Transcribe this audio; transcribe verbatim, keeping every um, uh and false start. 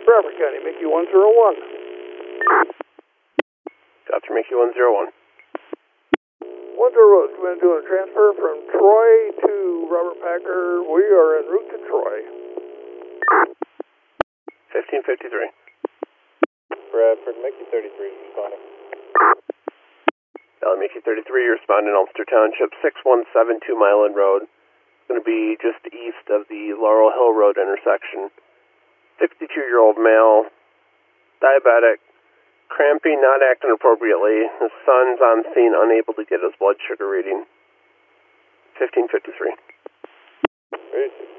Bradford County, Mickey one zero one. Doctor Mickey one zero one. one zero one, command doing a transfer from Troy to Robert Packer. We are en route to Troy. fifteen fifty-three. Bradford, Mickey thirty-three is responding. Valley Mickey thirty-three, you're responding Ulster Township, six one seven two Milan Road. It's going to be just east of the Laurel Hill Road intersection. sixty-two-year-old male, diabetic, cramping, not acting appropriately. His son's on scene, unable to get his blood sugar reading. fifteen fifty-three. Basic.